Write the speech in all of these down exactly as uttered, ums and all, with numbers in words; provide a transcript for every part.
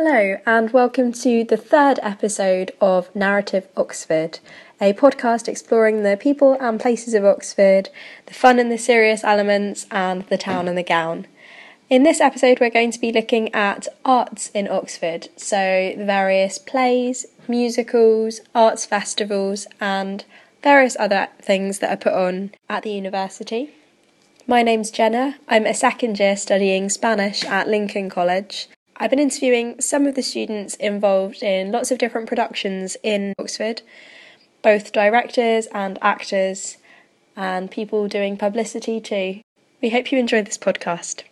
Hello and welcome to the third episode of Narrative Oxford, a podcast exploring the people and places of Oxford, the fun and the serious elements, and the town and the gown. In this episode we're going to be looking at arts in Oxford, so the various plays, musicals, arts festivals and various other things that are put on at the university. My name's Jenna, I'm a second year studying Spanish at Lincoln College. I've been interviewing some of the students involved in lots of different productions in Oxford, both directors and actors, and people doing publicity too. We hope you enjoy this podcast.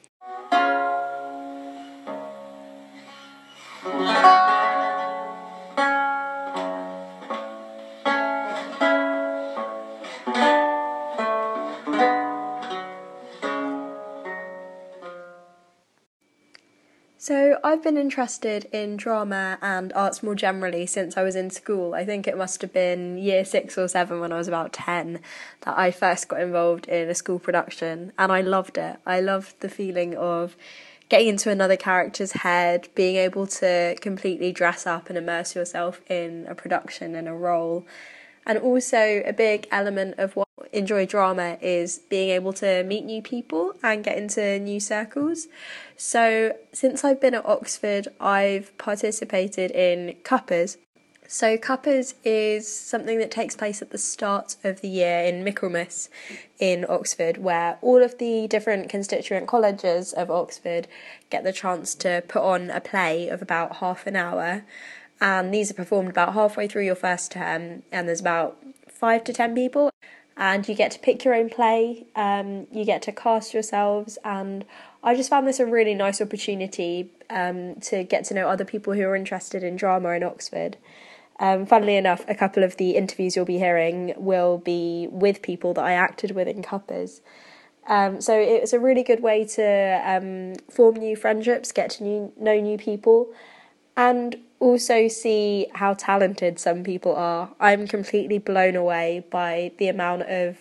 So I've been interested in drama and arts more generally since I was in school. I think it must have been year six or seven when I was about ten that I first got involved in a school production, and I loved it. I loved the feeling of getting into another character's head, being able to completely dress up and immerse yourself in a production and a role. And also a big element of what I enjoy drama is being able to meet new people and get into new circles. So since I've been at Oxford, I've participated in Cuppers. So Cuppers is something that takes place at the start of the year in Michaelmas in Oxford, where all of the different constituent colleges of Oxford get the chance to put on a play of about half an hour. And these are performed about halfway through your first term, and there's about five to ten people, and you get to pick your own play, um, you get to cast yourselves, and I just found this a really nice opportunity um, to get to know other people who are interested in drama in Oxford. Um, funnily enough, a couple of the interviews you'll be hearing will be with people that I acted with in Cuppers. Um, so it's a really good way to um, form new friendships, get to new, know new people, and also see how talented some people are. I'm completely blown away by the amount of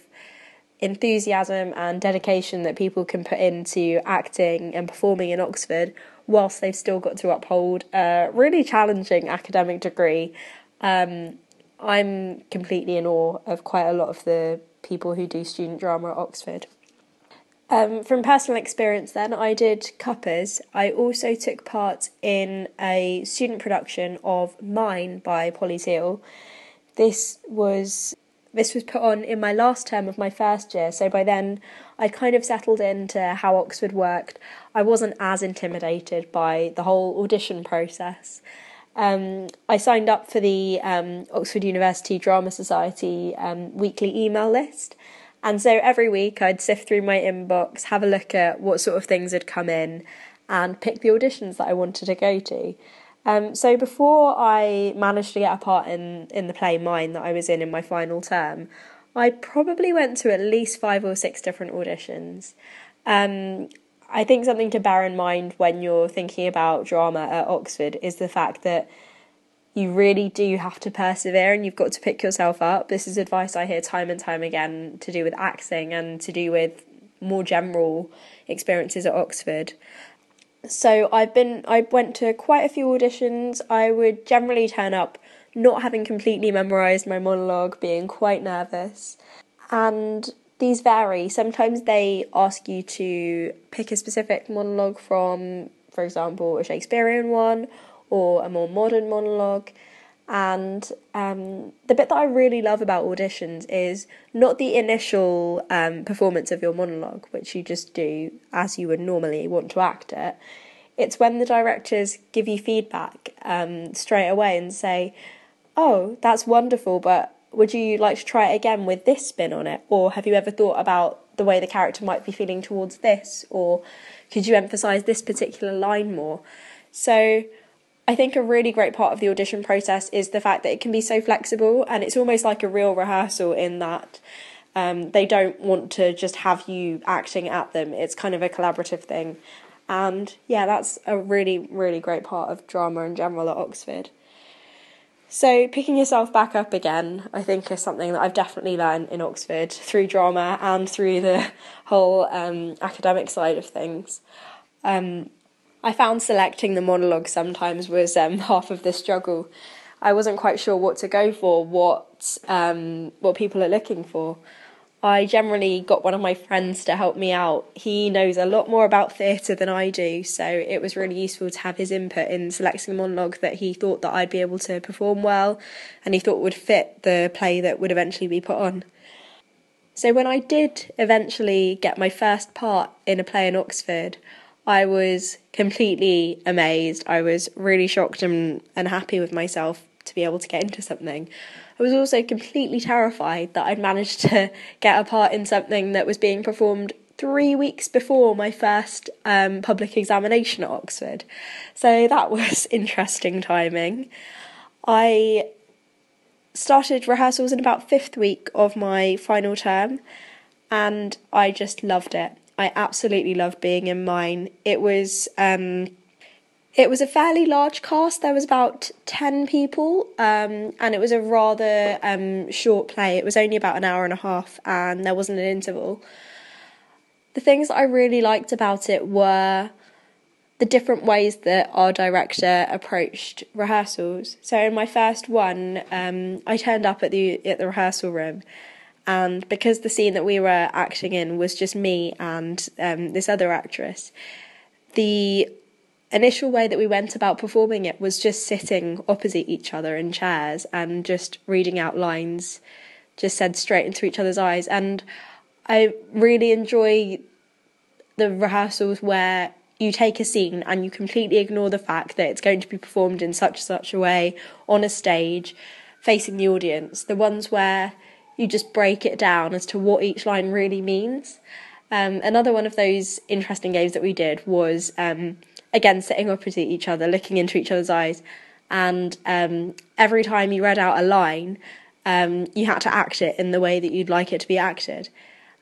enthusiasm and dedication that people can put into acting and performing in Oxford whilst they've still got to uphold a really challenging academic degree. Um, I'm completely in awe of quite a lot of the people who do student drama at Oxford. Um, from personal experience then, I did Cuppers. I also took part in a student production of Mine by Polly Teal. This was this was put on in my last term of my first year, so by then I'd kind of settled into how Oxford worked. I wasn't as intimidated by the whole audition process. Um, I signed up for the um, Oxford University Drama Society um, weekly email list. And so every week I'd sift through my inbox, have a look at what sort of things had come in and pick the auditions that I wanted to go to. Um, so before I managed to get a part in, in the play Mine that I was in in my final term, I probably went to at least five or six different auditions. Um, I think something to bear in mind when you're thinking about drama at Oxford is the fact that you really do have to persevere and you've got to pick yourself up. This is advice I hear time and time again to do with acting and to do with more general experiences at Oxford. So I've been, I went to quite a few auditions. I would generally turn up not having completely memorised my monologue, being quite nervous. And these vary. Sometimes they ask you to pick a specific monologue from, for example, a Shakespearean one, or a more modern monologue. And um, the bit that I really love about auditions is not the initial um, performance of your monologue, which you just do as you would normally want to act it. It's when the directors give you feedback um, straight away and say, oh, that's wonderful, but would you like to try it again with this spin on it? Or have you ever thought about the way the character might be feeling towards this? Or could you emphasise this particular line more? So I think a really great part of the audition process is the fact that it can be so flexible, and it's almost like a real rehearsal in that um, they don't want to just have you acting at them. It's kind of a collaborative thing. And yeah, that's a really, really great part of drama in general at Oxford. So picking yourself back up again, I think, is something that I've definitely learned in Oxford through drama and through the whole um, academic side of things. Um, I found selecting the monologue sometimes was um, half of the struggle. I wasn't quite sure what to go for, what um, what people are looking for. I generally got one of my friends to help me out. He knows a lot more about theatre than I do, so it was really useful to have his input in selecting a monologue that he thought that I'd be able to perform well and he thought would fit the play that would eventually be put on. So when I did eventually get my first part in a play in Oxford, I was completely amazed. I was really shocked and, and happy with myself to be able to get into something. I was also completely terrified that I'd managed to get a part in something that was being performed three weeks before my first um, public examination at Oxford. So that was interesting timing. I started rehearsals in about fifth week of my final term, and I just loved it. I absolutely loved being in mine. It was um, it was a fairly large cast. There was about ten people, um, and it was a rather um, short play. It was only about an hour and a half, and there wasn't an interval. The things that I really liked about it were the different ways that our director approached rehearsals. So in my first one, um, I turned up at the at the rehearsal room, and because the scene that we were acting in was just me and um, this other actress, the initial way that we went about performing it was just sitting opposite each other in chairs and just reading out lines just said straight into each other's eyes. And I really enjoy the rehearsals where you take a scene and you completely ignore the fact that it's going to be performed in such such a way on a stage facing the audience. The ones where you just break it down as to what each line really means. Um, another one of those interesting games that we did was um, again sitting opposite each other, looking into each other's eyes, and um, every time you read out a line, um, you had to act it in the way that you'd like it to be acted.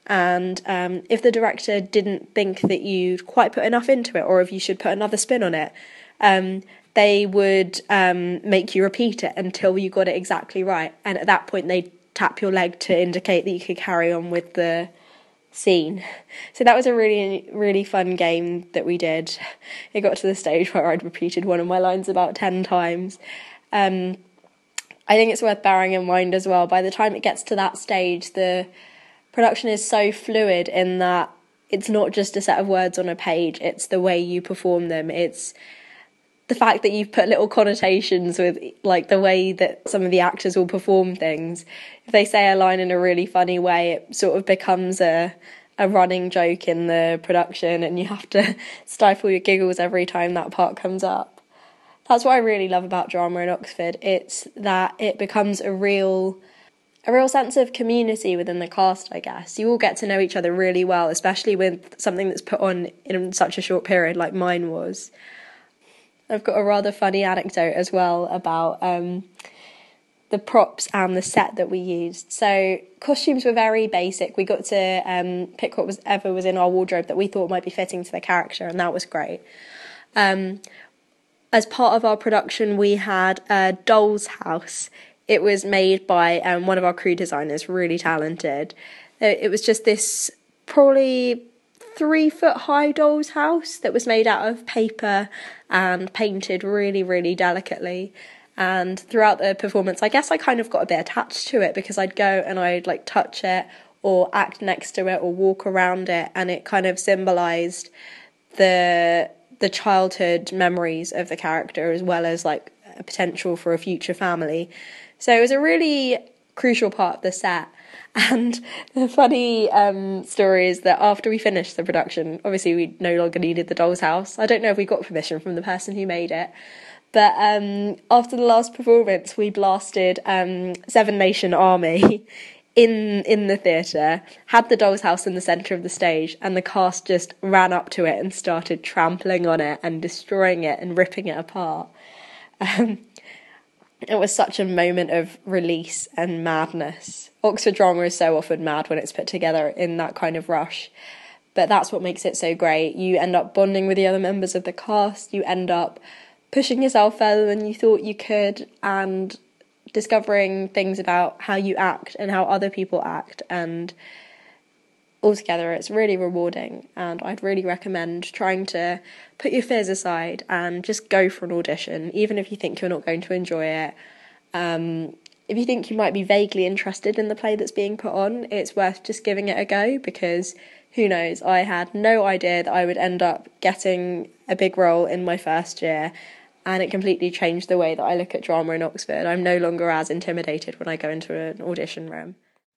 And um, if the director didn't think that you'd quite put enough into it, or if you should put another spin on it, um, they would um, make you repeat it until you got it exactly right. And at that point, they'd tap your leg to indicate that you could carry on with the scene. So that was a really, really fun game that we did. It got to the stage where I'd repeated one of my lines about ten times. Um, I think it's worth bearing in mind as well, by the time it gets to that stage, the production is so fluid in that it's not just a set of words on a page, it's the way you perform them. It's the fact that you've put little connotations with like the way that some of the actors will perform things. If they say a line in a really funny way, it sort of becomes a a running joke in the production, and you have to stifle your giggles every time that part comes up. That's what I really love about drama in Oxford. It's that it becomes a real a real sense of community within the cast, I guess. You all get to know each other really well, especially with something that's put on in such a short period like mine was. I've got a rather funny anecdote as well about um, the props and the set that we used. So costumes were very basic. We got to um, pick what was ever was in our wardrobe that we thought might be fitting to the character, and that was great. Um, as part of our production, we had a doll's house. It was made by um, one of our crew designers, really talented. It was just this probably three foot high doll's house that was made out of paper and painted really, really delicately. And throughout the performance, I guess I kind of got a bit attached to it because I'd go and I'd like touch it or act next to it or walk around it, and it kind of symbolised the the childhood memories of the character as well as like a potential for a future family. So it was a really crucial part of the set. And the funny um, story is that after we finished the production, obviously we no longer needed the doll's house. I don't know if we got permission from the person who made it, but um, after the last performance, we blasted um, Seven Nation Army in in the theatre, had the doll's house in the centre of the stage, and the cast just ran up to it and started trampling on it and destroying it and ripping it apart. Um, it was such a moment of release and madness. Oxford drama is so often mad when it's put together in that kind of rush, but that's what makes it so great. You end up bonding with the other members of the cast, you end up pushing yourself further than you thought you could, and discovering things about how you act and how other people act, and altogether it's really rewarding, and I'd really recommend trying to put your fears aside and just go for an audition, even if you think you're not going to enjoy it. Um, if you think you might be vaguely interested in the play that's being put on, it's worth just giving it a go, because who knows, I had no idea that I would end up getting a big role in my first year, and it completely changed the way that I look at drama in Oxford. I'm no longer as intimidated when I go into an audition room.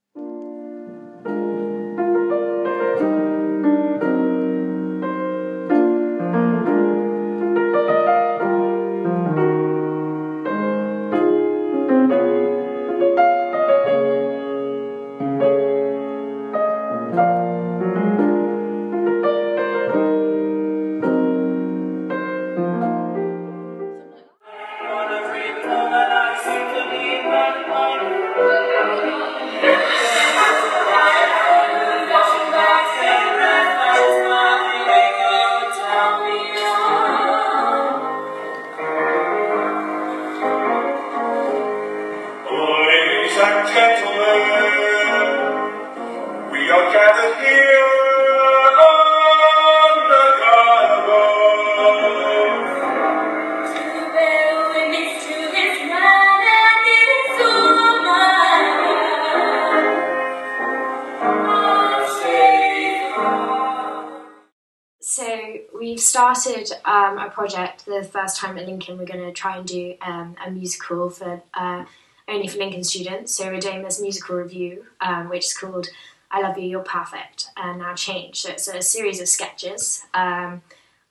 So we've started um, a project the first time at Lincoln. We're going to try and do um, a musical for uh, only for Lincoln students. So we're doing this musical review, um, which is called I Love You, You're Perfect, and Now Change. So it's a series of sketches um,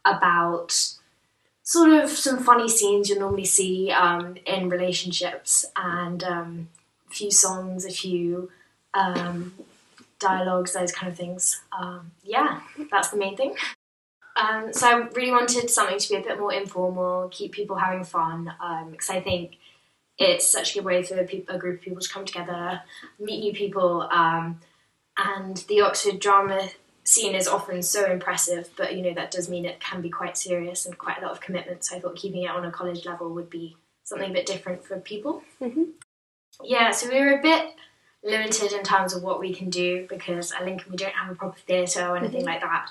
about sort of some funny scenes you'll normally see um, in relationships, and um, a few songs, a few um, dialogues, those kind of things. Um, yeah, that's the main thing. Um, so I really wanted something to be a bit more informal, keep people having fun, um, because I think it's such a good way for a, a group of people to come together, meet new people, um, and the Oxford drama scene is often so impressive, but you know that does mean it can be quite serious and quite a lot of commitment, so I thought keeping it on a college level would be something a bit different for people. Mm-hmm. Yeah, so we were a bit limited in terms of what we can do, because at Lincoln we don't have a proper theatre or anything mm-hmm. like that.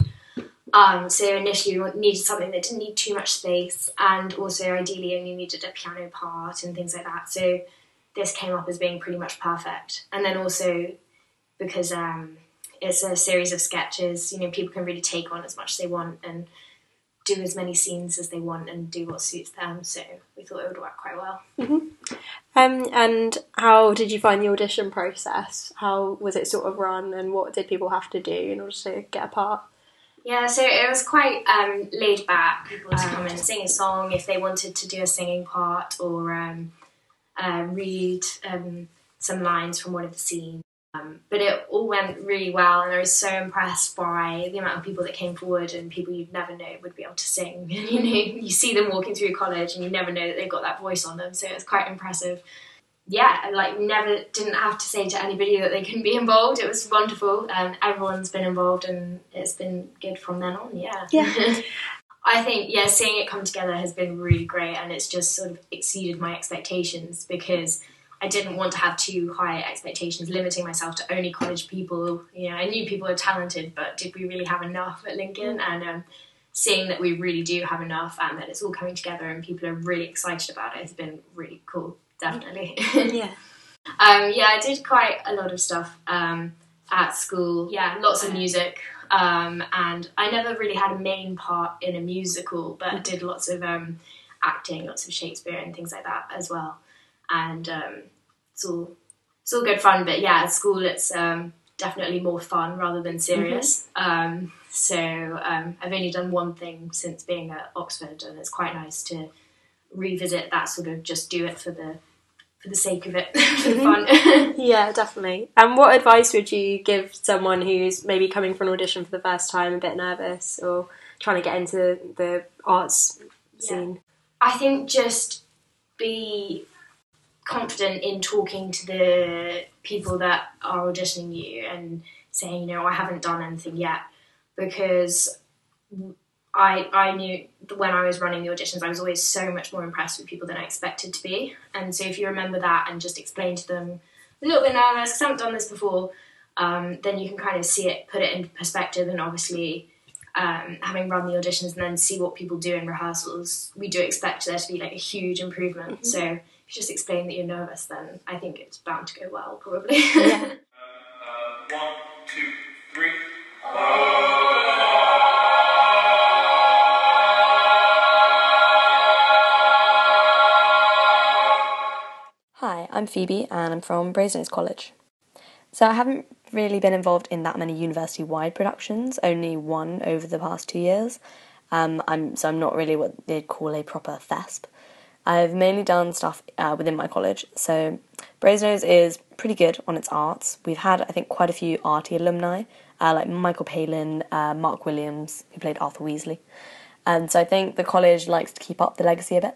Um, so initially we needed something that didn't need too much space, and also ideally only needed a piano part and things like that. So this came up as being pretty much perfect. And then also because um, it's a series of sketches, you know, people can really take on as much as they want and do as many scenes as they want and do what suits them. So we thought it would work quite well. Mm-hmm. Um, and how did you find the audition process? How was it sort of run, and what did people have to do in order to get a part? Yeah, so it was quite um, laid back. People would come and sing a song if they wanted to do a singing part, or um, uh, read um, some lines from one of the scenes. Um, but it all went really well, and I was so impressed by the amount of people that came forward, and people you'd never know would be able to sing. You know, you see them walking through college and you never know that they've got that voice on them, so it was quite impressive. Yeah, I like never didn't have to say to anybody that they couldn't be involved. It was wonderful, and everyone's been involved, and it's been good from then on. Yeah, yeah. I think yeah, seeing it come together has been really great, and it's just sort of exceeded my expectations, because I didn't want to have too high expectations, limiting myself to only college people. You know, I knew people were talented, but did we really have enough at Lincoln? And um, seeing that we really do have enough, and that it's all coming together, and people are really excited about it, has been really cool. Definitely. Yeah. um, yeah, I did quite a lot of stuff um, at school. Yeah, lots of music. Um, and I never really had a main part in a musical, but I did lots of um, acting, lots of Shakespeare and things like that as well. And um, it's all it's all good fun. But yeah, at school it's um, definitely more fun rather than serious. Mm-hmm. Um, so um, I've only done one thing since being at Oxford, and it's quite nice to revisit that sort of just do it for the for the sake of it, for the fun. Yeah, definitely. And what advice would you give someone who's maybe coming for an audition for the first time, a bit nervous, or trying to get into the arts scene? Yeah. I think just be confident in talking to the people that are auditioning you and saying, you know, I haven't done anything yet, because I I knew when I was running the auditions, I was always so much more impressed with people than I expected to be. And so if you remember that and just explain to them, a little bit nervous because I haven't done this before, um, then you can kind of see it, put it in perspective, and obviously um, having run the auditions and then see what people do in rehearsals, we do expect there to be like a huge improvement. Mm-hmm. So if you just explain that you're nervous, then I think it's bound to go well, probably. Yeah. uh, one, two, three. Hi, I'm Phoebe and I'm from Brasenose College. So I haven't really been involved in that many university-wide productions, only one over the past two years. Um, I'm so I'm not really what they'd call a proper thesp. I've mainly done stuff uh, within my college, so Brasenose is pretty good on its arts. We've had, I think, quite a few arty alumni, uh, like Michael Palin, uh, Mark Williams, who played Arthur Weasley. And so I think the college likes to keep up the legacy a bit.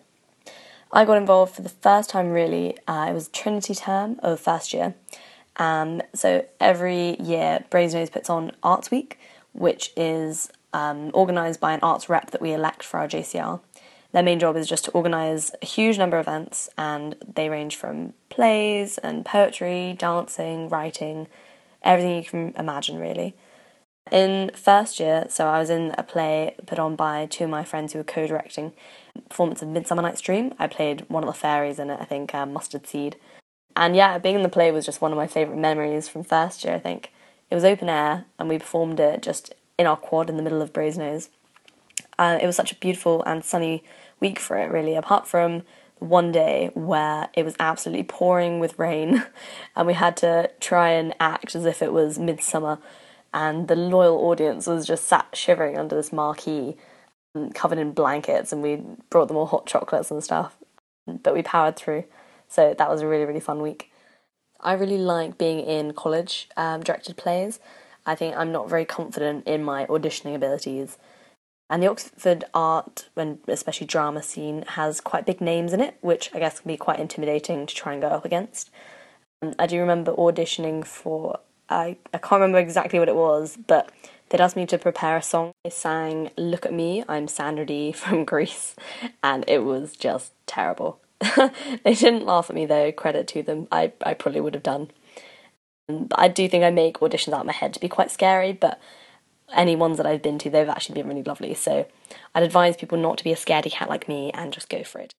I got involved for the first time, really. Uh, it was Trinity term of first year. Um, so every year, Brasenose puts on Arts Week, which is um, organised by an arts rep that we elect for our J C R. Their main job is just to organise a huge number of events, and they range from plays and poetry, dancing, writing, everything you can imagine, really. In first year, so I was in a play put on by two of my friends who were co-directing, performance of Midsummer Night's Dream. I played one of the fairies in it, I think, um, Mustard Seed. And yeah, being in the play was just one of my favourite memories from first year, I think. It was open air, and we performed it just in our quad in the middle of Brasenose. Uh, it was such a beautiful and sunny week for it, really, apart from one day where it was absolutely pouring with rain, and we had to try and act as if it was midsummer, and the loyal audience was just sat shivering under this marquee, covered in blankets, and we brought them all hot chocolates and stuff. But we powered through, so that was a really, really fun week. I really like being in college um, directed plays. I think I'm not very confident in my auditioning abilities. And the Oxford art, and especially drama scene, has quite big names in it, which I guess can be quite intimidating to try and go up against. Um, I do remember auditioning for, I, I can't remember exactly what it was, but they'd asked me to prepare a song. I sang Look at Me, I'm Sandra Dee from Grease, and it was just terrible. They didn't laugh at me though, credit to them. I, I probably would have done. But I do think I make auditions out of my head to be quite scary, but any ones that I've been to, they've actually been really lovely. So I'd advise people not to be a scaredy cat like me and just go for it.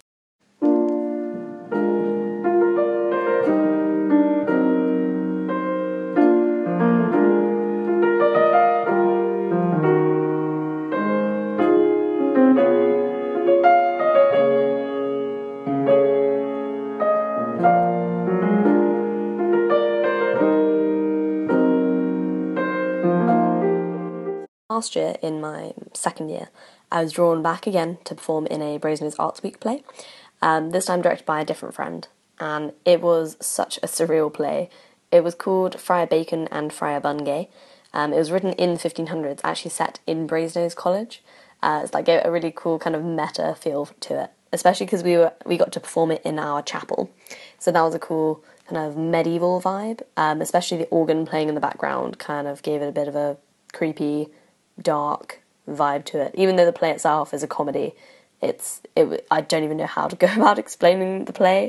Last year, in my second year, I was drawn back again to perform in a Brasenose Arts Week play, um, this time directed by a different friend, and it was such a surreal play. It was called Friar Bacon and Friar Bungay. Um, it was written in the fifteen hundreds, actually set in Brasenose College. Uh, it's like a, a really cool kind of meta feel to it, especially because we were we got to perform it in our chapel, so that was a cool kind of medieval vibe. Um, especially the organ playing in the background kind of gave it a bit of a creepy, dark vibe to it. Even though the play itself is a comedy, it's it. I don't even know how to go about explaining the play.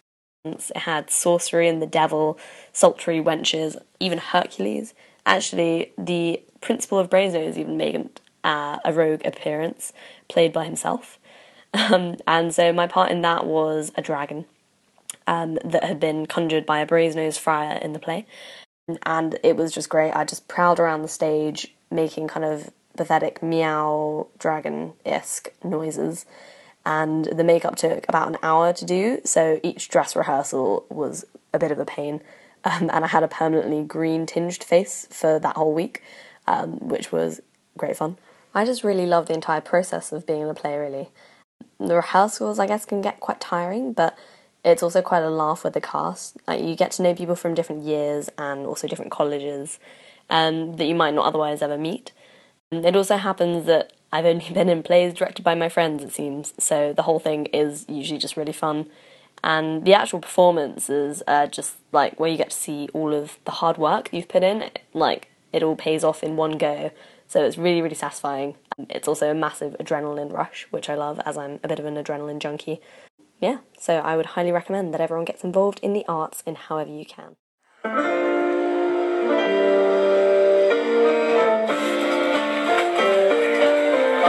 It had sorcery and the devil, sultry wenches, even Hercules. Actually, the principal of Brasenose even made uh, a rogue appearance, played by himself. Um, and so my part in that was a dragon um, that had been conjured by a Brasenose friar in the play. And it was just great. I just prowled around the stage, making kind of pathetic meow dragon-esque noises, and the makeup took about an hour to do, so each dress rehearsal was a bit of a pain, um, and I had a permanently green tinged face for that whole week, um, which was great fun. I just really love the entire process of being in a play, really. The rehearsals, I guess, can get quite tiring, but it's also quite a laugh with the cast. Like, you get to know people from different years and also different colleges um, that you might not otherwise ever meet. And it also happens that I've only been in plays directed by my friends, it seems, so the whole thing is usually just really fun. And the actual performances are just like where you get to see all of the hard work you've put in, like it all pays off in one go. So it's really, really satisfying. It's also a massive adrenaline rush, which I love as I'm a bit of an adrenaline junkie. Yeah, so I would highly recommend that everyone gets involved in the arts in however you can.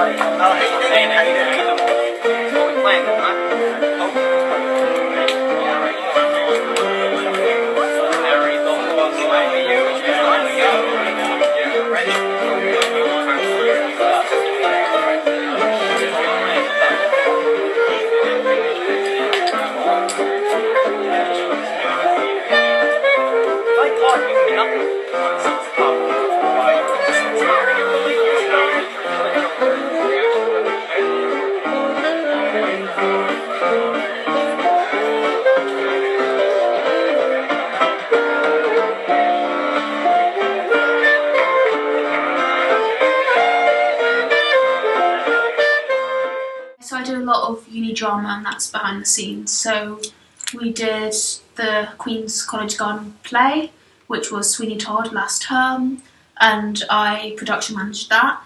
So I do a lot of uni drama, and that's behind the scenes. So we did the Queen's College Garden play, which was Sweeney Todd last term, and I production managed that.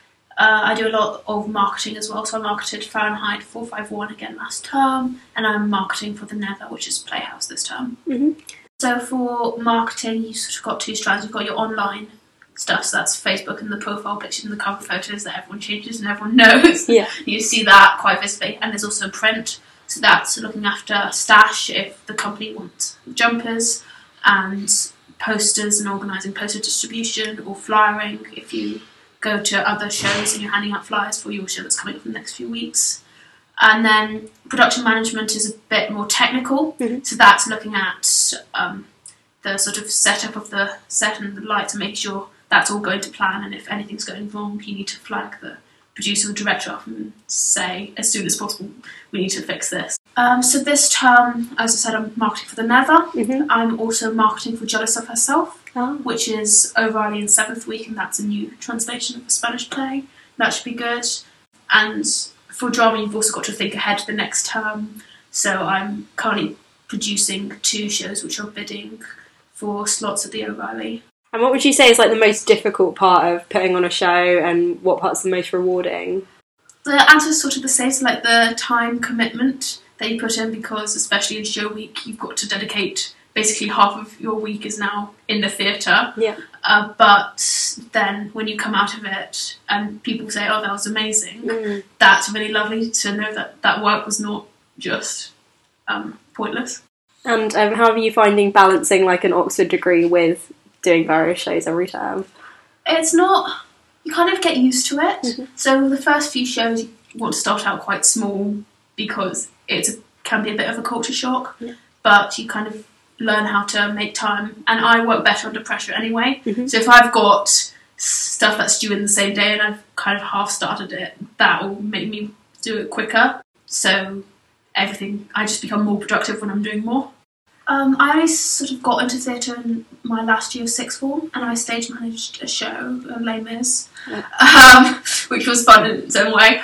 Uh, I do a lot of marketing as well, so I marketed Fahrenheit four five one again last term, and I'm marketing for the Nether, which is Playhouse this term. Mm-hmm. So for marketing, you sort of got two strands. You've got your online stuff, so that's Facebook and the profile pictures and the cover photos that everyone changes and everyone knows. Yeah. You see that quite visibly. And there's also print, so that's looking after stash if the company wants jumpers, and posters and organising poster distribution, or flyering if you go to other shows and you're handing out flyers for your show that's coming up in the next few weeks. And then production management is a bit more technical, mm-hmm. so that's looking at um, the sort of setup of the set and the lights and making sure that's all going to plan, and if anything's going wrong you need to flag the producer or director up and say as soon as possible we need to fix this. Um, so this term, as I said, I'm marketing for the Nether. Mm-hmm. I'm also marketing for Jealous of Herself, oh. which is O'Reilly in seventh week, and that's a new translation of a Spanish play. That should be good. And for drama you've also got to think ahead to the next term, so I'm currently producing two shows which are bidding for slots at the O'Reilly. And what would you say is like the most difficult part of putting on a show, and what part's the most rewarding? The answer is sort of the same, so like the time commitment that you put in, because especially in show week you've got to dedicate basically half of your week is now in the theatre. Yeah. Uh, but then when you come out of it and people say, oh, that was amazing, mm. that's really lovely to know that that work was not just um, pointless. And um, how are you finding balancing like an Oxford degree with doing various shows every term? It's not, you kind of get used to it. Mm-hmm. So the first few shows you want to start out quite small because it can be a bit of a culture shock, yeah. but you kind of learn how to make time, and I work better under pressure anyway. Mm-hmm. So if I've got stuff that's due in the same day and I've kind of half started it, that will make me do it quicker. So everything, I just become more productive when I'm doing more. Um, I only sort of got into theatre in my last year of sixth form, and I stage managed a show, uh, Les Mis, yeah. um, which was fun in its own way.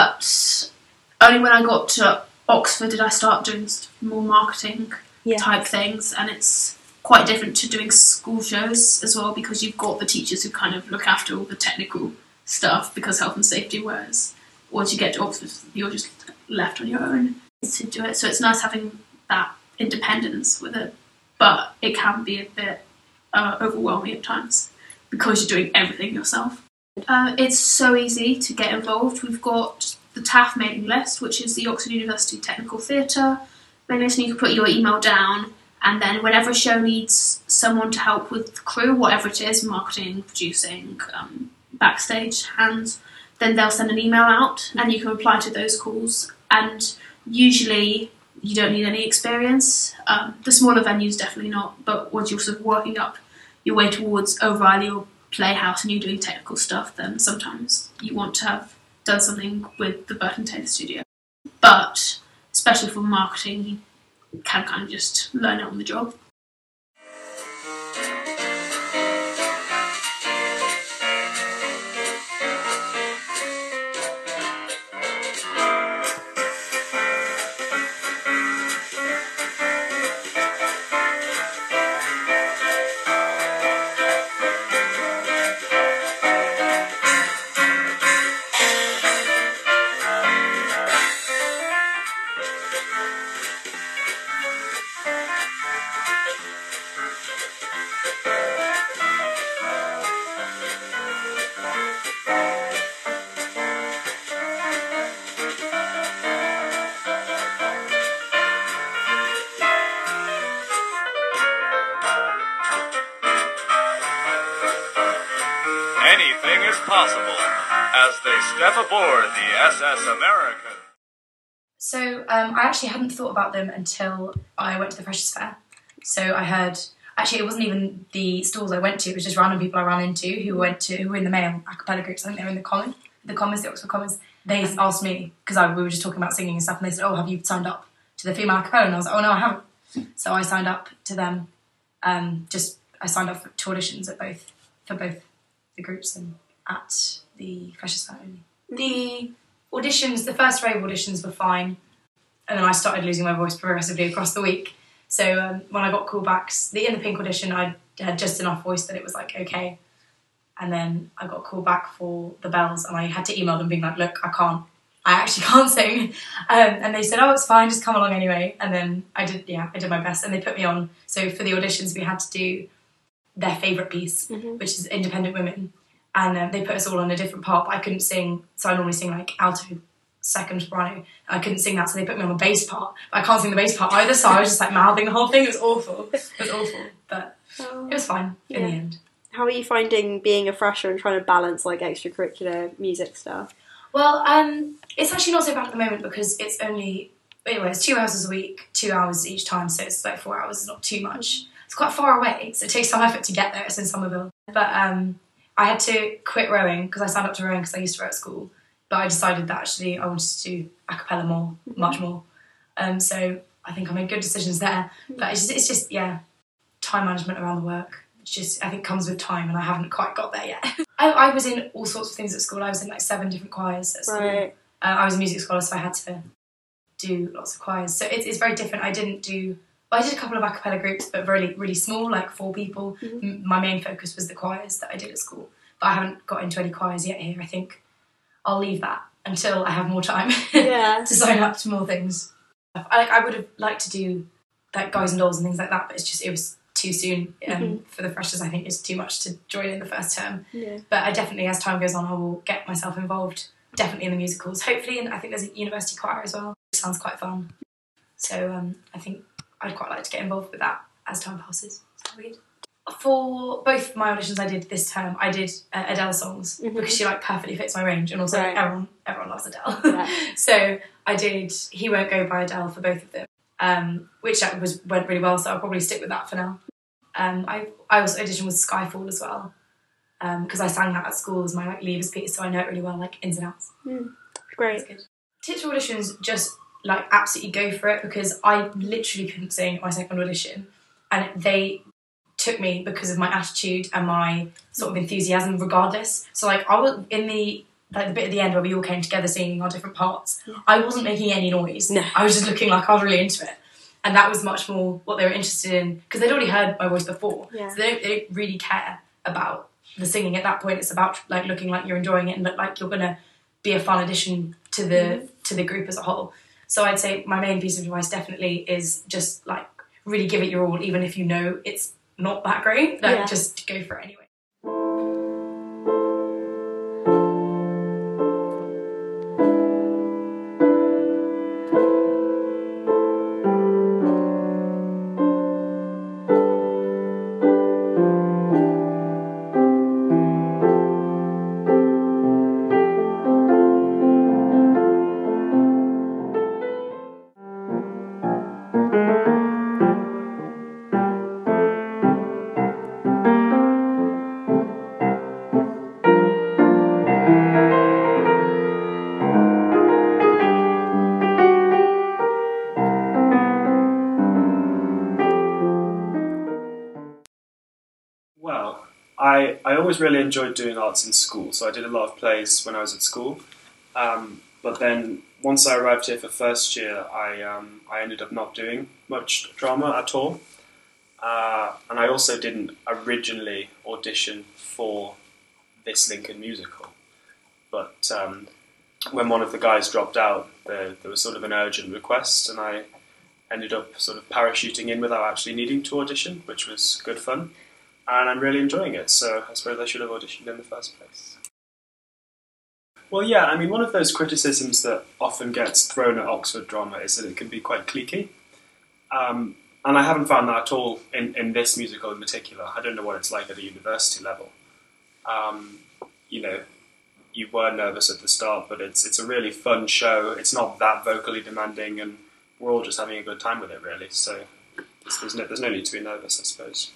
But only when I got to Oxford did I start doing more marketing yeah. type things, and it's quite different to doing school shows as well, because you've got the teachers who kind of look after all the technical stuff because health and safety, whereas once you get to Oxford you're just left on your own to do it. So it's nice having that independence with it, but it can be a bit uh, overwhelming at times because you're doing everything yourself. Uh, it's so easy to get involved. We've got the T A F mailing list, which is the Oxford University Technical Theatre mailing list, and you can put your email down, and then whenever a show needs someone to help with the crew, whatever it is, marketing, producing, um, backstage, hands, then they'll send an email out and you can reply to those calls. And usually you don't need any experience. Um, the smaller venues definitely not, but once you're sort of working up your way towards O'Reilly or Playhouse and you're doing technical stuff, then sometimes you want to have done something with the Burton Taylor Studio. But especially for marketing, you can kind of just learn it on the job. possible as they step aboard the S S American. So um, I actually hadn't thought about them until I went to the Freshers' Fair. So I heard, actually it wasn't even the stalls I went to, it was just random people I ran into who went to, who were in the male a cappella groups. I think they were in the Common, the Commons, the Oxford Commons. They asked me, because we were just talking about singing and stuff, and they said, oh, have you signed up to the female a cappella? And I was like, oh no, I haven't. So I signed up to them, um, just, I signed up for, to auditions at both, for both the groups and at the Freshers' Fair only. The auditions, the first wave auditions were fine, and then I started losing my voice progressively across the week. So um, when I got callbacks, the In the Pink audition, I had just enough voice that it was like, okay. And then I got called back for the Bells, and I had to email them being like, look, I can't, I actually can't sing. Um, and they said, oh, it's fine, just come along anyway. And then I did, yeah, I did my best, and they put me on. So for the auditions, we had to do their favourite piece, mm-hmm. which is Independent Women. And um, they put us all on a different part, but I couldn't sing, so I normally sing like alto, second soprano. I couldn't sing that, so they put me on the bass part. But I can't sing the bass part either, so I was just like mouthing the whole thing. It was awful. It was awful, but oh, it was fine in yeah. the end. How are you finding being a fresher and trying to balance like extracurricular music stuff? Well, um, it's actually not so bad at the moment because it's only, anyway, it's two hours a week, two hours each time, so it's like four hours, it's not too much. It's quite far away, so it takes some effort to get there. It's in Somerville. But um, I had to quit rowing because I signed up to rowing because I used to row at school. But I decided that actually I wanted to do a cappella more, mm-hmm. much more. Um, so I think I made good decisions there. Mm-hmm. But it's just, it's just, yeah, time management around the work. It's just, I think, comes with time, and I haven't quite got there yet. I, I was in all sorts of things at school. I was in like seven different choirs at school. Right. Uh, I was a music scholar, so I had to do lots of choirs. So it's, it's very different. I didn't do, well, I did a couple of a cappella groups, but really, really small, like four people. Mm-hmm. M- my main focus was the choirs that I did at school. But I haven't got into any choirs yet here. I think I'll leave that until I have more time yeah. to sign up to more things. I, I would have liked to do like Guys and Dolls and things like that, but it's just, it was too soon um, mm-hmm. for the freshers. I think it's too much to join in the first term. Yeah. But I definitely, as time goes on, I will get myself involved, definitely in the musicals. Hopefully, and I think there's a university choir as well, which sounds quite fun. So um, I think I'd quite like to get involved with that as time passes. For both my auditions I did this term, I did uh, Adele songs mm-hmm. because she like perfectly fits my range, and also right. everyone everyone loves Adele. Yeah. So I did He Won't Go by Adele for both of them, um, which was went really well. So I'll probably stick with that for now. Um, I I also auditioned with Skyfall as well because um, I sang that at school as my like leavers piece, so I know it really well, like ins and outs. Mm, great. Good. Tips for auditions, just like absolutely go for it, because I literally couldn't sing at my second audition, and they took me because of my attitude and my sort of enthusiasm regardless. So like I was in the like the bit at the end where we all came together singing our different parts, yeah. I wasn't making any noise. No. I was just looking like I was really into it, and that was much more what they were interested in, because they'd already heard my voice before. Yeah. So they don't, they don't really care about the singing at that point. It's about like looking like you're enjoying it and look like you're gonna be a fun addition to the mm. to the group as a whole. So I'd say my main piece of advice definitely is just like really give it your all, even if you know it's not that great, like, yeah. just go for it anyway. I, I always really enjoyed doing arts in school, so I did a lot of plays when I was at school. Um, but then once I arrived here for first year, I um, I ended up not doing much drama at all. Uh, and I also didn't originally audition for this Lincoln musical. But um, when one of the guys dropped out, there, there was sort of an urgent request, and I ended up sort of parachuting in without actually needing to audition, which was good fun. And I'm really enjoying it, so I suppose I should have auditioned in the first place. Well, yeah, I mean, one of those criticisms that often gets thrown at Oxford drama is that it can be quite cliquey. Um, and I haven't found that at all in, in this musical in particular. I don't know what it's like at a university level. Um, you know, you were nervous at the start, but it's it's a really fun show. It's not that vocally demanding, and we're all just having a good time with it, really. So there's no, there's no need to be nervous, I suppose.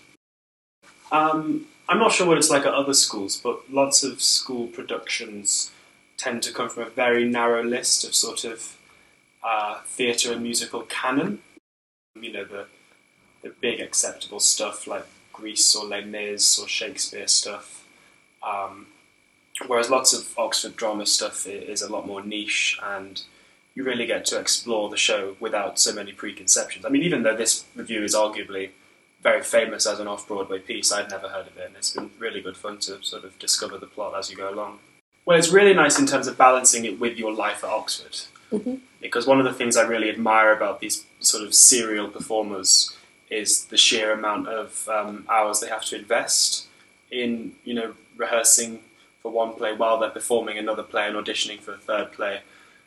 Um, I'm not sure what it's like at other schools, but lots of school productions tend to come from a very narrow list of sort of uh, theatre and musical canon. You know, the the big acceptable stuff like Grease or Les Mis or Shakespeare stuff. Um, whereas lots of Oxford drama stuff is a lot more niche, and you really get to explore the show without so many preconceptions. I mean, even though this review is arguably very famous as an off-Broadway piece, I'd never heard of it, and it's been really good fun to sort of discover the plot as you go along. Well, it's really nice in terms of balancing it with your life at Oxford, mm-hmm. because one of the things I really admire about these sort of serial performers is the sheer amount of um, hours they have to invest in, you know, rehearsing for one play while they're performing another play and auditioning for a third play.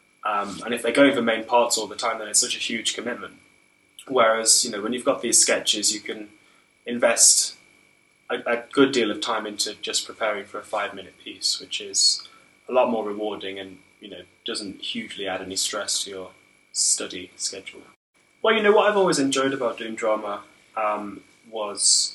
Um, and if they're going for main parts all the time, then it's such a huge commitment. Whereas, you know, when you've got these sketches, you can invest a, a good deal of time into just preparing for a five-minute piece, which is a lot more rewarding and, you know, doesn't hugely add any stress to your study schedule. Well, you know, what I've always enjoyed about doing drama um, was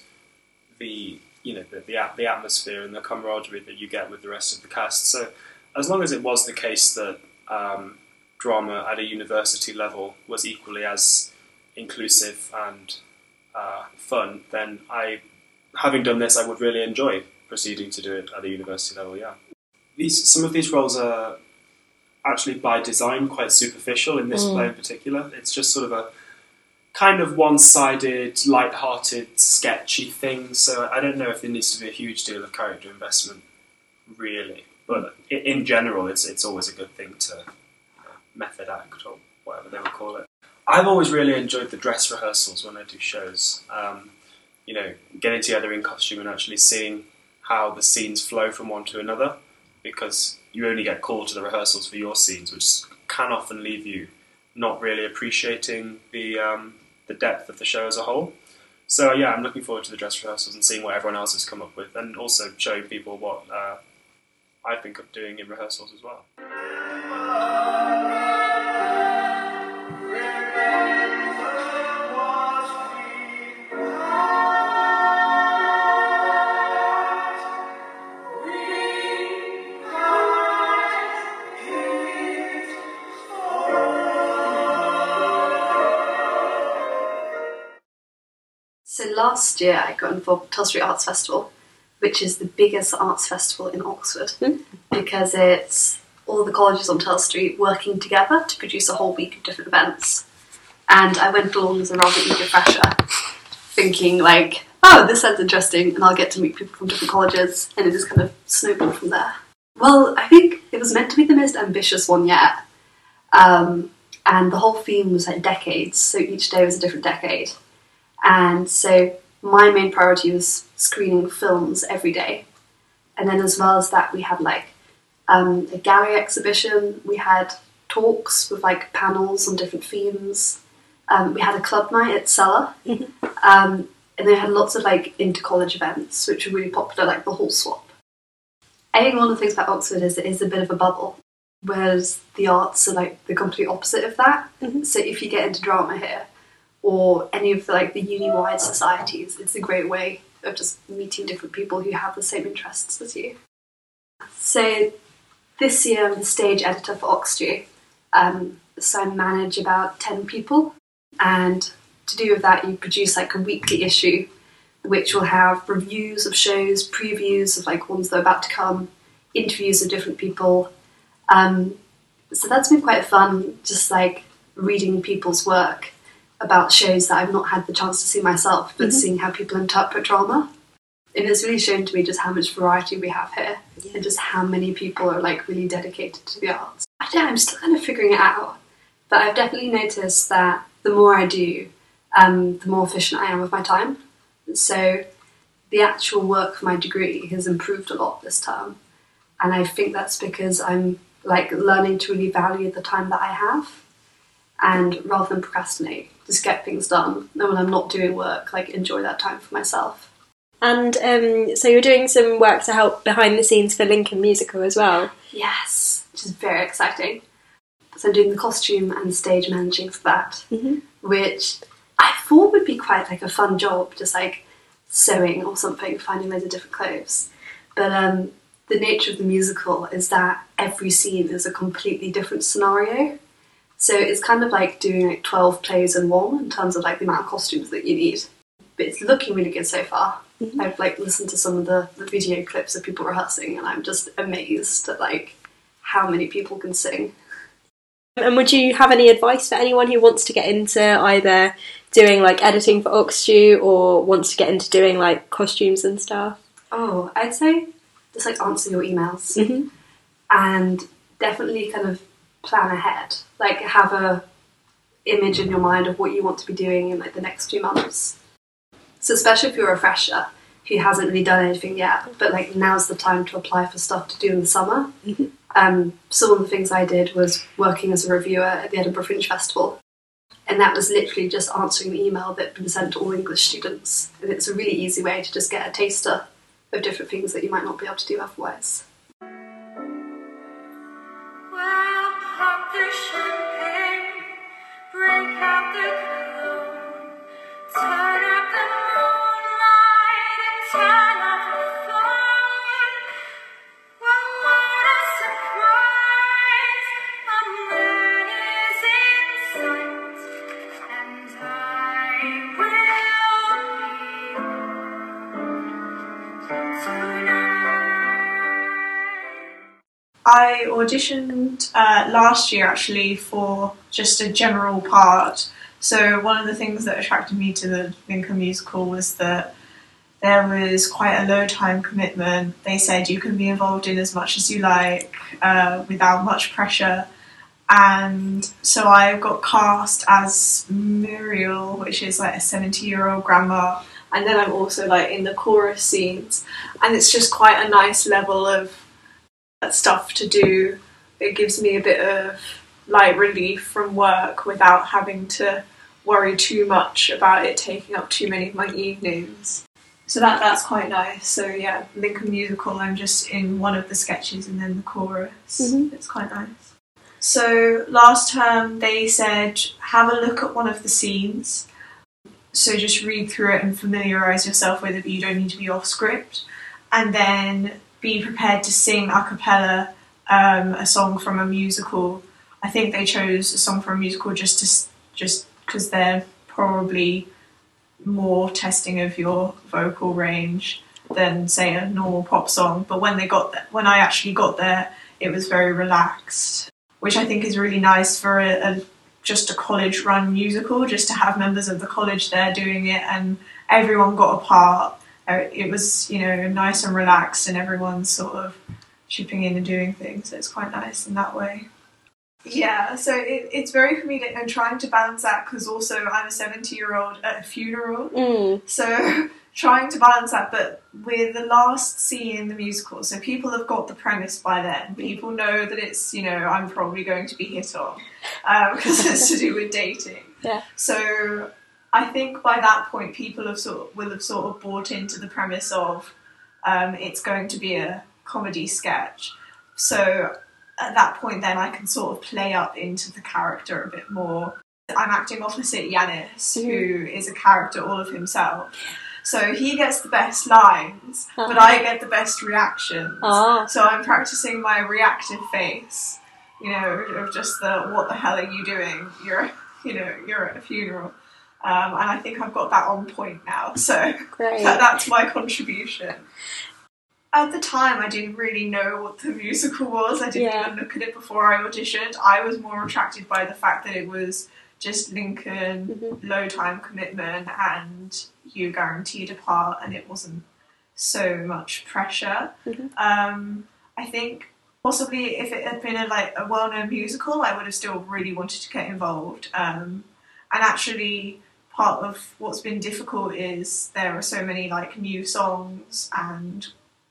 the, you know, the, the the atmosphere and the camaraderie that you get with the rest of the cast. So, as long as it was the case that um, drama at a university level was equally as inclusive and uh, fun, then I, having done this, I would really enjoy proceeding to do it at a university level. Yeah, these some of these roles are actually by design quite superficial. In this mm. play in particular, it's just sort of a kind of one-sided, light-hearted, sketchy thing. So I don't know if there needs to be a huge deal of character investment, really. But in general, it's it's always a good thing to uh, method act or whatever they would call it. I've always really enjoyed the dress rehearsals when I do shows. Um, you know, getting together in costume and actually seeing how the scenes flow from one to another, because you only get called to the rehearsals for your scenes, which can often leave you not really appreciating the um, the depth of the show as a whole. So yeah, I'm looking forward to the dress rehearsals and seeing what everyone else has come up with, and also showing people what uh, I think of doing in rehearsals as well. So last year I got involved with Tull Street Arts Festival, which is the biggest arts festival in Oxford, mm. because it's all the colleges on Tull Street working together to produce a whole week of different events. And I went along as a rather eager fresher, thinking like, oh, this sounds interesting, and I'll get to meet people from different colleges, and it just kind of snowballed from there. Well, I think it was meant to be the most ambitious one yet, um, and the whole theme was like decades, so each day was a different decade. And so my main priority was screening films every day. And then as well as that, we had like um, a gallery exhibition, we had talks with like panels on different themes, um, we had a club night at Cellar, um, and they had lots of like inter-college events, which were really popular, like the Hall Swap. I think one of the things about Oxford is it is a bit of a bubble, whereas the arts are like the complete opposite of that. Mm-hmm. So if you get into drama here, or any of the, like the uni-wide societies, it's a great way of just meeting different people who have the same interests as you. So this year I'm the stage editor for Oxdu, um, so I manage about ten people, and to do with that you produce like a weekly issue which will have reviews of shows, previews of like ones that are about to come, interviews of different people. Um, so that's been quite fun, just like reading people's work about shows that I've not had the chance to see myself, but mm-hmm. seeing how people interpret drama. It has really shown to me just how much variety we have here, yeah. and just how many people are like really dedicated to the arts. I don't know, I'm still kind of figuring it out, but I've definitely noticed that the more I do, um, the more efficient I am with my time. So the actual work for my degree has improved a lot this term, and I think that's because I'm like learning to really value the time that I have, and rather than procrastinate, just get things done. And when I'm not doing work, like enjoy that time for myself. And um, so you're doing some work to help behind the scenes for Lincoln Musical as well. Yes, which is very exciting. So I'm doing the costume and stage managing for that, Mm-hmm. which I thought would be quite like a fun job, just like sewing or something, finding loads of different clothes. But um, the nature of the musical is that every scene is a completely different scenario. So it's kind of like doing like twelve plays in one in terms of like the amount of costumes that you need. But it's looking really good so far. Mm-hmm. I've like listened to some of the, the video clips of people rehearsing, and I'm just amazed at like how many people can sing. And would you have any advice for anyone who wants to get into either doing like editing for Oxstu or wants to get into doing like costumes and stuff? Oh, I'd say just like answer your emails Mm-hmm. and definitely kind of plan ahead. Like have a image in your mind of what you want to be doing in like the next few months. So especially if you're a fresher who hasn't really done anything yet, but like now's the time to apply for stuff to do in the summer. Mm-hmm. Um, some of the things I did was working as a reviewer at the Edinburgh Fringe Festival, and that was literally just answering the email that had been sent to all English students. And it's a really easy way to just get a taster of different things that you might not be able to do otherwise. Well, pop the champagne, break out the cologne, turn up the moonlight and turn off the phone. Well, what a surprise, a man is in sight, and I will be tonight. I auditioned uh, last year actually for just a general part. So one of the things that attracted me to the Lincoln Musical was that there was quite a low time commitment. They said you can be involved in as much as you like uh, without much pressure. And so I got cast as Muriel, which is like a seventy year old grandma. And then I'm also like in the chorus scenes. And it's just quite a nice level of stuff to do. It gives me a bit of light relief from work without having to worry too much about it taking up too many of my evenings. So that that's quite nice. So yeah, Lincoln Musical, I'm just in one of the sketches and then the chorus. Mm-hmm. It's quite nice. So last term they said have a look at one of the scenes. So just read through it and familiarise yourself with it, but you don't need to be off script. And then be prepared to sing a cappella um, a song from a musical. I think they chose a song from a musical just to just because they're probably more testing of your vocal range than say a normal pop song. But when they got there, when I actually got there, it was very relaxed, which I think is really nice for a, a just a college-run musical, just to have members of the college there doing it and everyone got a part. It was, you know, nice and relaxed and everyone's sort of chipping in and doing things, so it's quite nice in that way. Yeah, so it, it's very comedic and trying to balance that because also I'm a seventy year old at a funeral, Mm. so trying to balance that, but with the last scene in the musical, so people have got the premise by then, people know that it's, you know, I'm probably going to be hit on um, because it's to do with dating. Yeah. So I think by that point people have sort of, will have sort of bought into the premise of um, it's going to be a comedy sketch. So at that point then I can sort of play up into the character a bit more. I'm acting opposite Yanis, Mm-hmm. who is a character all of himself. So he gets the best lines, Uh-huh. but I get the best reactions. Ah. So I'm practicing my reactive face, you know, of just the what the hell are you doing? You're, you know, you're at a funeral. Um, and I think I've got that on point now, so Great. that, that's my contribution. At the time, I didn't really know what the musical was. I didn't Yeah. even look at it before I auditioned. I was more attracted by the fact that it was just Lincoln, Mhm. low time commitment, and you guaranteed a part, and it wasn't so much pressure. Mhm. Um, I think possibly if it had been a, like a well-known musical, I would have still really wanted to get involved. Um, and actually, part of what's been difficult is there are so many like new songs, and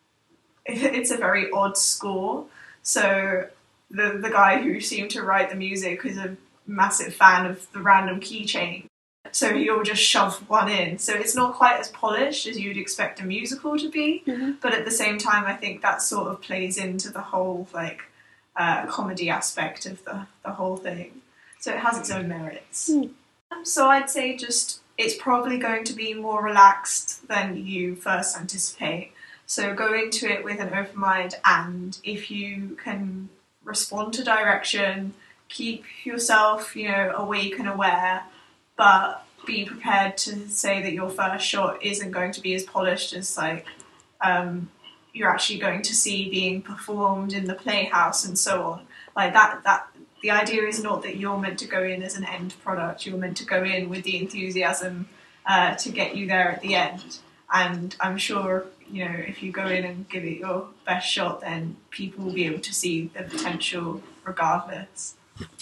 it's a very odd score. So the the guy who seemed to write the music is a massive fan of the random key change. so he'll just shove one in. So it's not quite as polished as you'd expect a musical to be, Mm-hmm. but at the same time, I think that sort of plays into the whole like uh, comedy aspect of the, the whole thing. So it has its own merits. Mm. So I'd say just it's probably going to be more relaxed than you first anticipate. So go into it with an open mind, and if you can respond to direction, keep yourself, you know, awake and aware, but be prepared to say that your first shot isn't going to be as polished as like um, you're actually going to see being performed in the playhouse and so on. Like that, that the idea is not that you're meant to go in as an end product. You're meant to go in with the enthusiasm uh, to get you there at the end. And I'm sure, you know, if you go in and give it your best shot, then people will be able to see the potential regardless.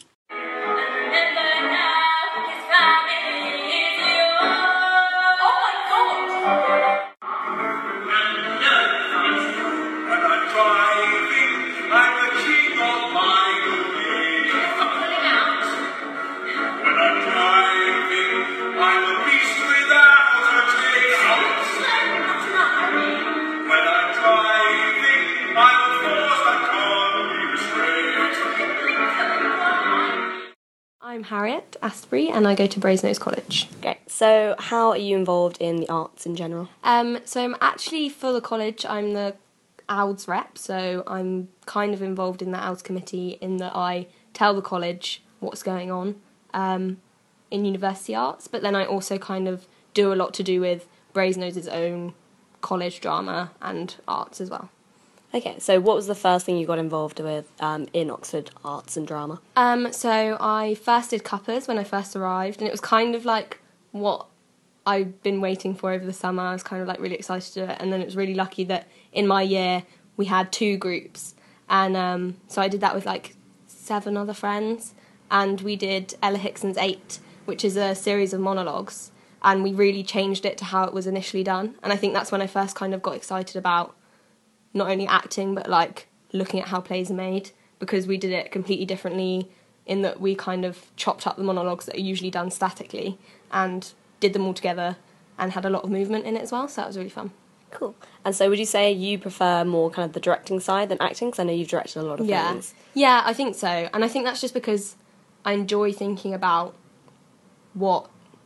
I'm Harriet Astbury and I go to Brasenose College. Okay, so how are you involved in the arts in general? Um, so I'm actually, for the college, I'm the A U D S rep, so I'm kind of involved in the A U D S committee in that I tell the college what's going on um, in university arts, but then I also kind of do a lot to do with Brasenose's own college drama and arts as well. Okay, so what was the first thing you got involved with um, in Oxford Arts and Drama? Um, so I first did Cuppers when I first arrived, and it was kind of like what I'd been waiting for over the summer. I was kind of like really excited to do it, and then it was really lucky that in my year we had two groups, and um, so I did that with like seven other friends, and we did Ella Hickson's Eight, which is a series of monologues, and we really changed it to how it was initially done, and I think that's when I first kind of got excited about not only acting but like looking at how plays are made, because we did it completely differently in that we kind of chopped up the monologues that are usually done statically and did them all together and had a lot of movement in it as well, so that was really fun. Cool. And so would you say you prefer more kind of the directing side than acting? Because I know you've directed a lot of yeah. things. Yeah, I think so. And I think that's just because I enjoy thinking about what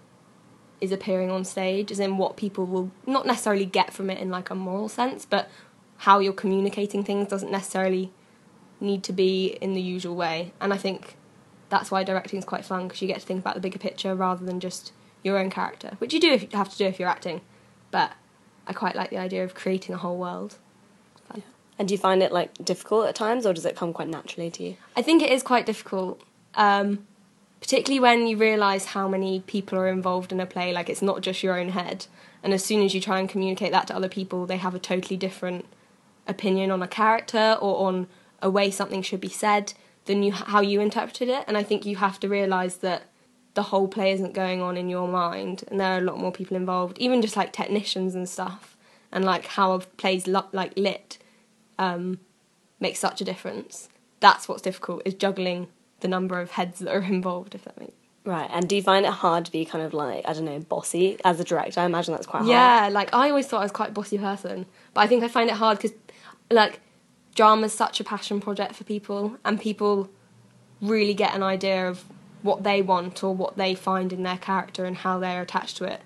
is appearing on stage, as in what people will not necessarily get from it in like a moral sense, but how you're communicating things doesn't necessarily need to be in the usual way. And I think that's why directing is quite fun, because you get to think about the bigger picture rather than just your own character, which you do if you have to do if you're acting. But I quite like the idea of creating a whole world. Fun. Yeah. And do you find it like difficult at times, or does it come quite naturally to you? I think it is quite difficult, um, particularly when you realise how many people are involved in a play. Like, it's not just your own head. And as soon as you try and communicate that to other people, they have a totally different opinion on a character or on a way something should be said than you how you interpreted it. And I think you have to realise that the whole play isn't going on in your mind, and there are a lot more people involved, even just like technicians and stuff, and like how a play's lo- like lit um, makes such a difference. That's what's difficult, is juggling the number of heads that are involved, if that makes sense. Right, and do you find it hard to be kind of like, I don't know, bossy as a director? I imagine that's quite hard. Yeah, like I always thought I was quite a bossy person, but I think I find it hard because like drama's such a passion project for people, and people really get an idea of what they want or what they find in their character and how they're attached to it.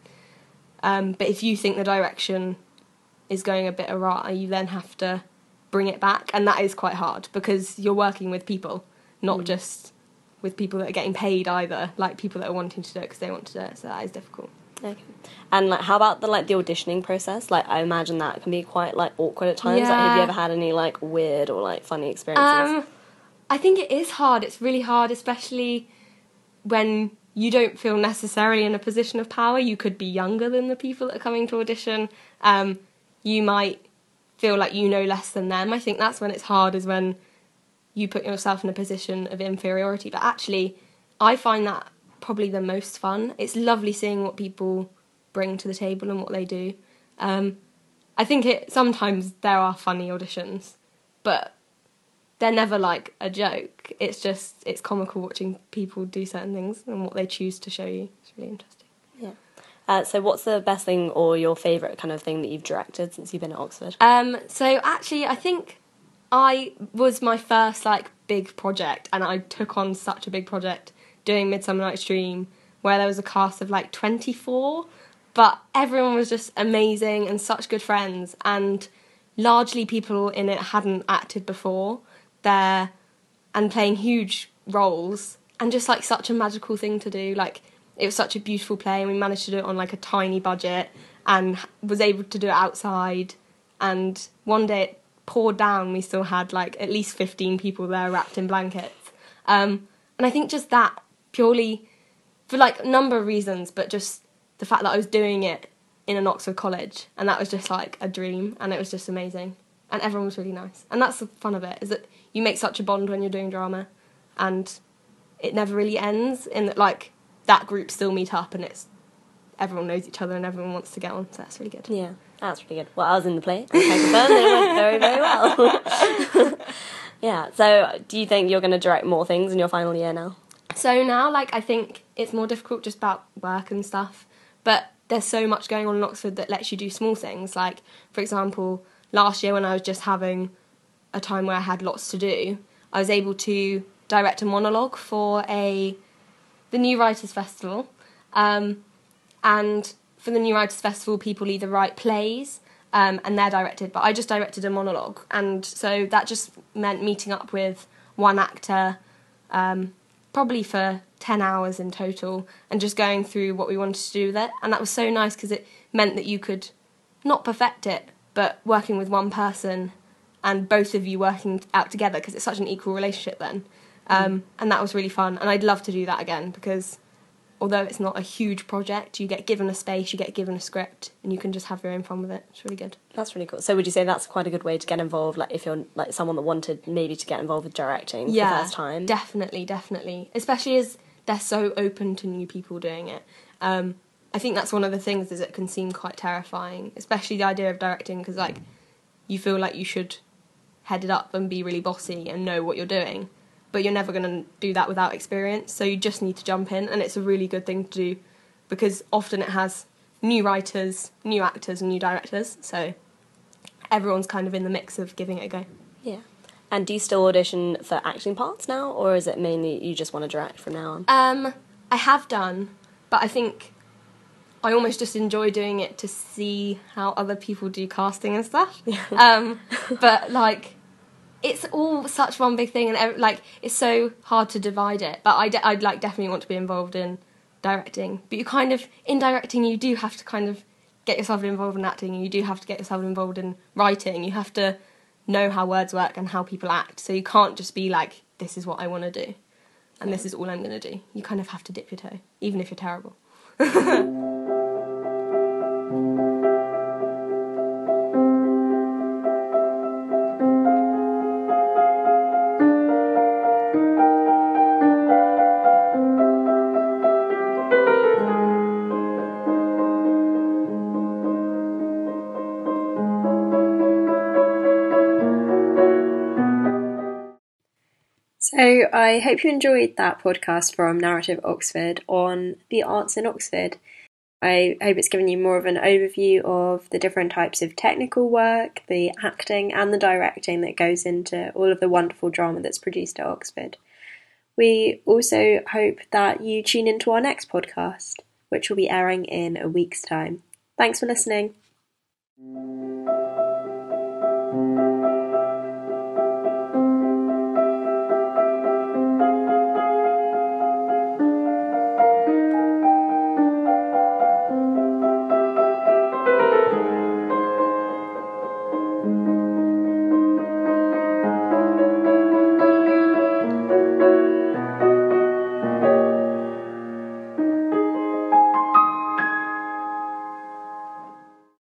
Um, but if you think the direction is going a bit awry, you then have to bring it back, and that is quite hard because you're working with people, not mm. just with people that are getting paid either, like people that are wanting to do it because they want to do it, so that is difficult. Okay. And like, how about the like the auditioning process? Like, I imagine that can be quite like awkward at times. Yeah. Like, have you ever had any like weird or like funny experiences? Um, I think it is hard. It's really hard, especially when you don't feel necessarily in a position of power. You could be younger than the people that are coming to audition. Um, you might feel like you know less than them. I think that's when it's hard, is when you put yourself in a position of inferiority. But actually, I find that probably the most fun. It's lovely seeing what people bring to the table and what they do. Um, I think it sometimes there are funny auditions, but they're never like a joke. It's just, it's comical watching people do certain things and what they choose to show you. It's really interesting. Yeah. Uh, so what's the best thing or your favourite kind of thing that you've directed since you've been at Oxford? Um, so actually, I think I was my first like big project, and I took on such a big project doing Midsummer Night's Dream, where there was a cast of like twenty-four, but everyone was just amazing and such good friends, and largely people in it hadn't acted before there and playing huge roles, and just like such a magical thing to do. Like, it was such a beautiful play, and we managed to do it on like a tiny budget and was able to do it outside, and one day it poured down, we still had like at least fifteen people there wrapped in blankets. Um, and I think just that, purely for like a number of reasons, but just the fact that I was doing it in an Oxford college, and that was just like a dream, and it was just amazing. And everyone was really nice. And that's the fun of it, is that you make such a bond when you're doing drama, and it never really ends in that, like, that group still meet up, and it's everyone knows each other and everyone wants to get on, so that's really good. Yeah, that's really good. Well, I was in the play, I can confirm that it went very, very well. Yeah, so do you think you're going to direct more things in your final year now? So now, like, I think it's more difficult just about work and stuff, but there's so much going on in Oxford that lets you do small things. Like, for example, last year when I was just having a time where I had lots to do, I was able to direct a monologue for a the New Writers Festival. Um, and for the New Writers Festival, people either write plays um, and they're directed, but I just directed a monologue. And so that just meant meeting up with one actor, um, probably for ten hours in total, and just going through what we wanted to do with it. And that was so nice because it meant that you could not perfect it, but working with one person and both of you working out together, because it's such an equal relationship then. Um, and that was really fun, and I'd love to do that again, because although it's not a huge project, you get given a space, you get given a script, and you can just have your own fun with it. It's really good. That's really cool. So would you say that's quite a good way to get involved, like if you're like someone that wanted maybe to get involved with directing Yeah, for the first time? Definitely, definitely. Especially as they're so open to new people doing it. Um, I think that's one of the things, is it can seem quite terrifying, especially the idea of directing, because like you feel like you should head it up and be really bossy and know what you're doing, but you're never going to do that without experience, so you just need to jump in, and it's a really good thing to do, because often it has new writers, new actors and new directors, so everyone's kind of in the mix of giving it a go. Yeah. And do you still audition for acting parts now, or is it mainly you just want to direct from now on? Um, I have done, but I think I almost just enjoy doing it to see how other people do casting and stuff. um, but, like, it's all such one big thing, and ev- like it's so hard to divide it. But I de- I'd like definitely want to be involved in directing. But you kind of in directing, you do have to kind of get yourself involved in acting, and you do have to get yourself involved in writing. You have to know how words work and how people act. So you can't just be like, this is what I want to do, and this is all I'm going to do. You kind of have to dip your toe, even if you're terrible. So I hope you enjoyed that podcast from Narrative Oxford on the arts in Oxford. I hope it's given you more of an overview of the different types of technical work, the acting and the directing that goes into all of the wonderful drama that's produced at Oxford. We also hope that you tune into our next podcast, which will be airing in a week's time. Thanks for listening.